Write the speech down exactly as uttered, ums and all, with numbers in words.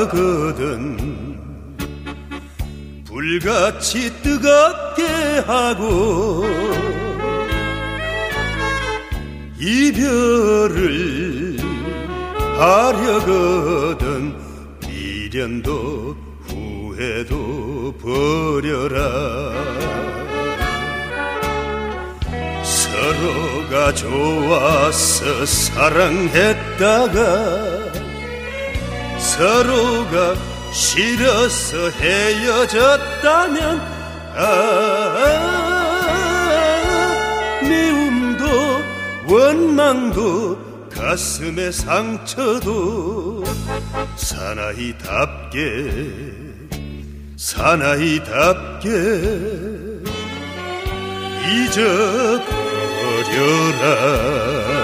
가거든. 불같이 뜨겁게 하고 이별을 하려거든. 미련도 후회도 버려라. 서로가 좋아서 사랑했다가 서로가 싫어서 헤어졌다면 아, 미움도 원망도 가슴의 상처도 사나이답게 사나이답게 잊어버려라.